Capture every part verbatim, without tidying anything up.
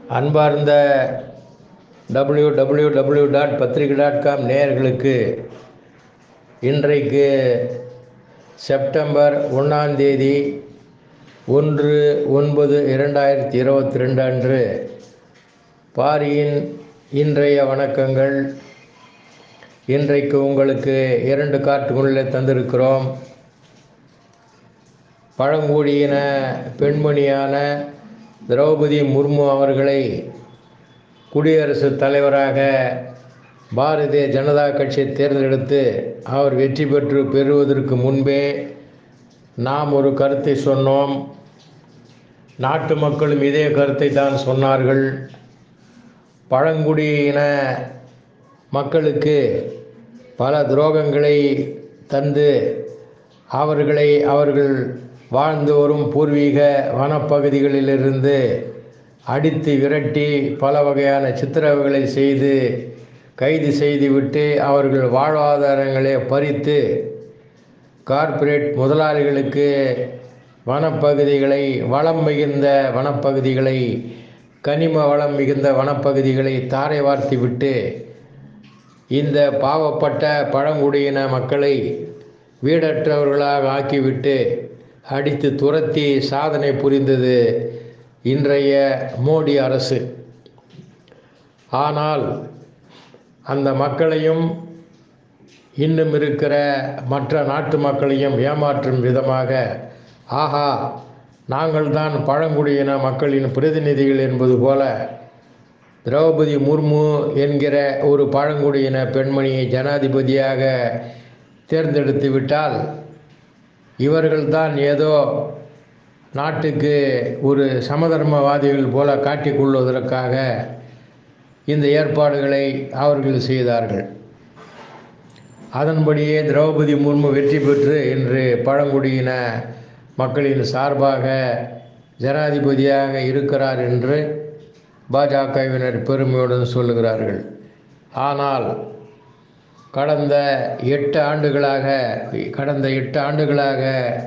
அன்பார்ந்த W W W dot பத்திரிகை dot com நேயர்களுக்கு இன்றைக்கு செப்டம்பர் ஒன்றாம் தேதி ஒன்று ஒன்பது இரண்டாயிரத்தி இருபத்தி ரெண்டு அன்று பாரியின் இன்றைய வணக்கங்கள். இன்றைக்கு உங்களுக்கு இரண்டு கார்ட்டூன்களை தந்திருக்கிறோம். பழங்குடியின பெண்மணியான திரௌபதி முர்மு அவர்களை குடியரசுத் தலைவராக பாரதிய ஜனதா கட்சி தேர்ந்தெடுத்து அவர் வெற்றி பெற்று பெறுவதற்கு முன்பே நாம் ஒரு கருத்தை சொன்னோம். நாட்டு மக்களும் இதே கருத்தை தான் சொன்னார்கள். பழங்குடியின மக்களுக்கு பல துரோகங்களை தந்து அவர்களை அவர்கள் வாழ்ந்து வரும் பூர்வீக வனப்பகுதிகளிலிருந்து அடித்து விரட்டி பல வகையான சித்திரவதைகளை செய்து கைது செய்துவிட்டு அவர்கள் வாழ்வாதாரங்களை பறித்து கார்ப்பரேட் முதலாளிகளுக்கு வனப்பகுதிகளை வளம் மிகுந்த வனப்பகுதிகளை கனிம வளம் மிகுந்த வனப்பகுதிகளை தாரை வார்த்து விட்டு இந்த பாவப்பட்ட பழங்குடியின மக்களை வீடற்றவர்களாக ஆக்கிவிட்டு அடித்து துரத்தி சாதனை புரிந்தது இன்றைய மோடி அரசு. ஆனால் அந்த மக்களையும் இன்னும் இருக்கிற மற்ற நாட்டு மக்களையும் ஏமாற்றும் விதமாக, ஆஹா நாங்கள் தான் பழங்குடியின மக்களின் பிரதிநிதிகள் என்பது போல திரௌபதி முர்மு என்கிற ஒரு பழங்குடியின பெண்மணியை ஜனாதிபதியாக தேர்ந்தெடுத்து விட்டால் இவர்கள்தான் ஏதோ நாட்டுக்கு ஒரு சமதர்மவாதிகள் போல காட்டிக்கொள்வதற்காக இந்த ஏற்பாடுகளை அவர்கள் செய்தார்கள். அதன்படியே திரௌபதி முர்மு வெற்றி பெற்று இன்று பழங்குடியின மக்களின் சார்பாக ஜனாதிபதியாக இருக்கிறார் என்று பாஜகவினர் பெருமையுடன் சொல்லுகிறார்கள். ஆனால் கடந்த எட்டு ஆண்டுகளாக கடந்த எட்டு ஆண்டுகளாக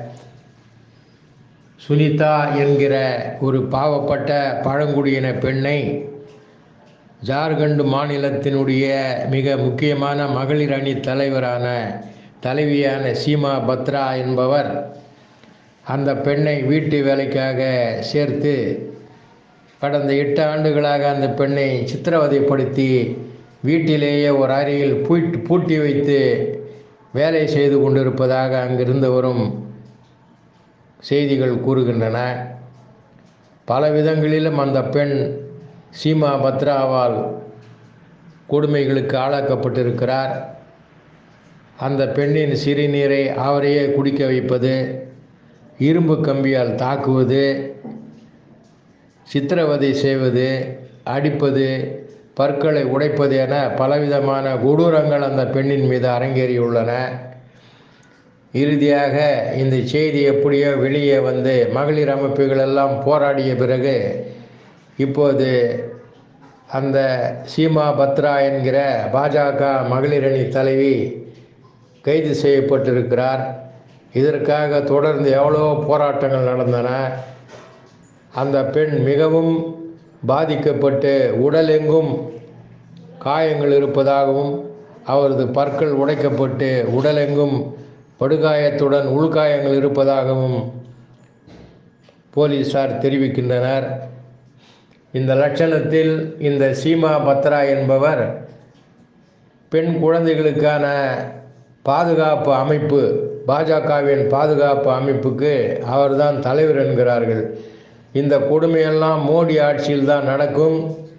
சுனிதா என்கிற ஒரு பாவப்பட்ட பழங்குடியின பெண்ணை ஜார்க்கண்ட் மாநிலத்தினுடைய மிக முக்கியமான மகளிர் அணி தலைவரான தலைவியான சீமா பத்ரா என்பவர் அந்த பெண்ணை வீட்டு வேலைக்காக சேர்த்து கடந்த எட்டு ஆண்டுகளாக அந்த பெண்ணை சித்திரவதைப்படுத்தி வீட்டிலேயே ஒரு அறையில் பூட்டி பூட்டி வைத்து வேலை செய்து கொண்டிருப்பதாக அங்கிருந்து வரும் செய்திகள் கூறுகின்றன. பல விதங்களிலும் அந்த பெண் சீமா பத்ராவால் கொடுமைகளுக்கு ஆளாக்கப்பட்டிருக்கிறார். அந்த பெண்ணின் சிறுநீரை அவரையே குடிக்க வைப்பது, இரும்பு கம்பியால் தாக்குவது, சித்திரவதை செய்வது, அடிப்பது, பற்களை உடைப்பது என பலவிதமான கொடூரங்கள் அந்த பெண்ணின் மீது அரங்கேறியுள்ளன. இறுதியாக இந்த செய்தி எப்படியோ வெளியே வந்து மகளிர் அமைப்புகள் எல்லாம் போராடிய பிறகு இப்போது அந்த சீமா பத்ரா என்கிற பாஜக மகளிர் அணி தலைவி கைது செய்யப்பட்டிருக்கிறார். இதற்காக தொடர்ந்து எவ்வளோ போராட்டங்கள் நடந்தன. அந்த பெண் மிகவும் பாதிக்கப்பட்டு உடலெங்கும் காயங்கள் இருப்பதாகவும் அவரது பற்கள் உடைக்கப்பட்டு உடலெங்கும் படுகாயத்துடன் உள்காயங்கள் இருப்பதாகவும் போலீசார் தெரிவிக்கின்றனர். இந்த லட்சணத்தில் இந்த சீமா பத்ரா என்பவர் பெண் குழந்தைகளுக்கான பாதுகாப்பு அமைப்பு பாஜகவின் பாதுகாப்பு அமைப்புக்கு அவர்தான் தலைவர் என்கிறார்கள். இந்த கொடுமையெல்லாம் மோடி ஆட்சியில் தான் நடக்கும்.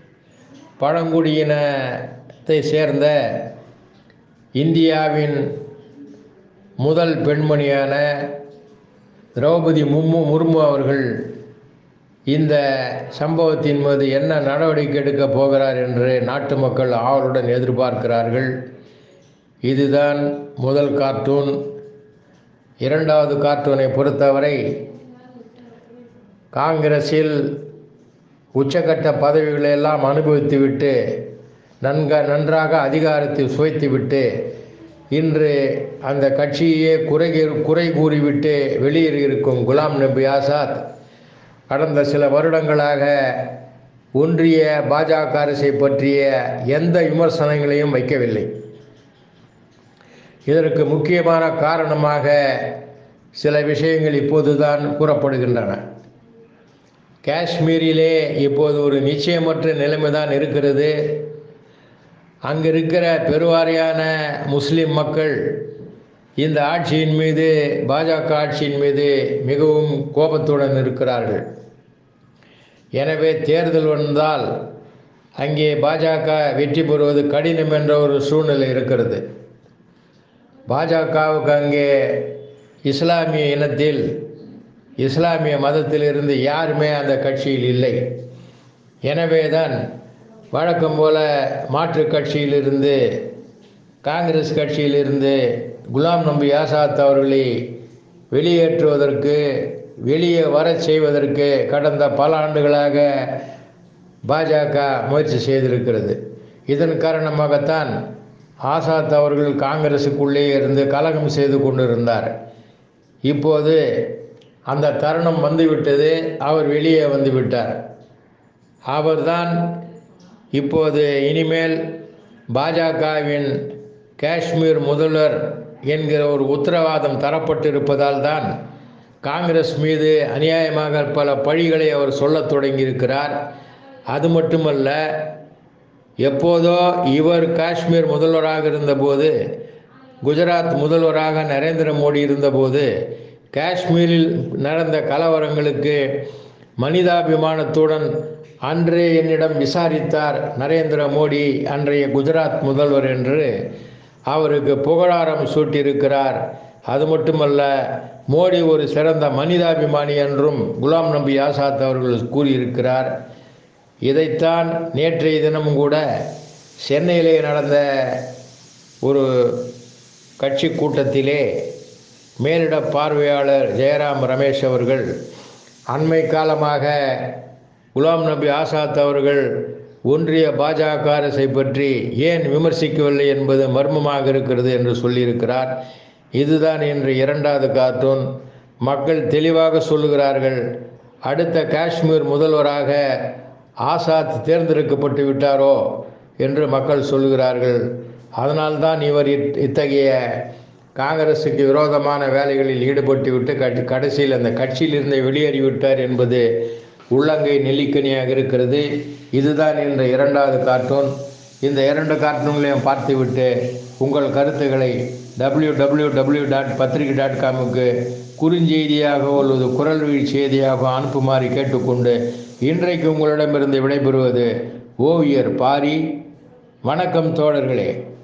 பழங்குடியினத்தை சேர்ந்த இந்தியாவின் முதல் பெண்மணியான திரௌபதி முர்மு முர்மு அவர்கள் இந்த சம்பவத்தின் மீது என்ன நடவடிக்கை எடுக்கப் போகிறார் என்று நாட்டு மக்கள் ஆவலுடன் எதிர்பார்க்கிறார்கள். இதுதான் முதல் கார்ட்டூன். இரண்டாவது கார்ட்டூனை பொறுத்தவரை காங்கிரஸில் உச்சக்கட்ட பதவிகளை எல்லாம் அனுபவித்துவிட்டு நன்க நன்றாக அதிகாரத்தில் சுவைத்துவிட்டு இன்று அந்த கட்சியே குறை குறை கூறிவிட்டு வெளியேறியிருக்கும் குலாம் நபி ஆசாத் கடந்த சில வருடங்களாக ஒன்றிய பாஜக அரசை பற்றிய எந்த விமர்சனங்களையும் வைக்கவில்லை. இதற்கு முக்கியமான காரணமாக சில விஷயங்கள் இப்போதுதான் கூறப்படுகின்றன. காஷ்மீரிலே இப்போது ஒரு நிச்சயமற்ற நிலைமை தான் இருக்கிறது. அங்கு இருக்கிற பெருவாரியான முஸ்லிம் மக்கள் இந்த ஆட்சியின் மீது, பாஜக ஆட்சியின் மீது மிகவும் கோபத்துடன் இருக்கிறார்கள். எனவே தேர்தல் வந்தால் அங்கே பாஜக வெற்றி பெறுவது கடினம் என்ற ஒரு சூழ்நிலை இருக்கிறது. பாஜகவுக்கு அங்கே இஸ்லாமிய இனத்தில், இஸ்லாமிய மதத்தில் இருந்து யாருமே அந்த கட்சியில் இல்லை. எனவே தான் வழக்கம் போல மாற்று கட்சியிலிருந்து, காங்கிரஸ் கட்சியிலிருந்து குலாம் நபி ஆசாத் அவர்களை வெளியேற்றுவதற்கு, வெளியே வர செய்வதற்கு கடந்த பல ஆண்டுகளாக பாஜக முயற்சி செய்திருக்கிறது. இதன் காரணமாகத்தான் ஆசாத் அவர்கள் காங்கிரஸுக்குள்ளே இருந்து கலகம் செய்து கொண்டிருந்தார். இப்போது அந்த தருணம் வந்துவிட்டது. அவர் வெளியே வந்துவிட்டார். அவர்தான் இப்போது இனிமேல் பாஜகவின் காஷ்மீர் முதல்வர் என்கிற ஒரு உத்தரவாதம் தரப்பட்டிருப்பதால் தான் காங்கிரஸ் மீது அநியாயமாக பல பழிகளை அவர் சொல்லத் தொடங்கியிருக்கிறார். அது மட்டுமல்ல, எப்போதோ இவர் காஷ்மீர் முதல்வராக இருந்தபோது, குஜராத் முதல்வராக நரேந்திர மோடி இருந்தபோது காஷ்மீரில் நடந்த கலவரங்களுக்கு மனிதாபிமானத்துடன் அன்றே என்னிடம் விசாரித்தார் நரேந்திர மோடி, அன்றைய குஜராத் முதல்வர் என்று அவருக்கு புகழாரம் சூட்டியிருக்கிறார். அது மட்டுமல்ல, மோடி ஒரு சிறந்த மனிதாபிமானி என்றும் குலாம் நபி ஆசாத் அவர்கள் கூறியிருக்கிறார். இதைத்தான் நேற்றைய தினமும் கூட சென்னையிலே நடந்த ஒரு கட்சி கூட்டத்திலே மேலிட பார்வையாளர் ஜெயராம் ரமேஷ் அவர்கள் அண்மை காலமாக குலாம் நபி ஆசாத் அவர்கள் ஒன்றிய பாஜக அரசை பற்றி ஏன் விமர்சிக்கவில்லை என்பது மர்மமாக இருக்கிறது என்று சொல்லியிருக்கிறார். இதுதான் இன்று இரண்டாவது கார்ட்டூன். மக்கள் தெளிவாக சொல்லுகிறார்கள், அடுத்த காஷ்மீர் முதல்வராக ஆசாத் தேர்ந்தெடுக்கப்பட்டு விட்டாரோ என்று மக்கள் சொல்லுகிறார்கள். அதனால்தான் இவர் இத்தகைய காங்கிரஸுக்கு விரோதமான வேலைகளில் ஈடுபட்டு விட்டு கடைசியில் அந்த கட்சியிலிருந்து வெளியேறிவிட்டார் என்பது உள்ளங்கை நெல்லிக்கனியாக இருக்கிறது. இதுதான் இந்த இரண்டாவது கார்ட்டூன். இந்த இரண்டு கார்ட்டூன்களையும் பார்த்துவிட்டு உங்கள் கருத்துக்களை டபிள்யூ டபிள்யூ டபிள்யூ டாட் பத்திரிகை டாட் காமுக்கு குறுஞ்செய்தியாக அல்லது குரல் வழி செய்தியாக அனுப்புமாறு கேட்டுக்கொண்டு இன்றைக்கு உங்களிடமிருந்து விடைபெறுவது ஓவியர் பாரி. வணக்கம் தோழர்களே.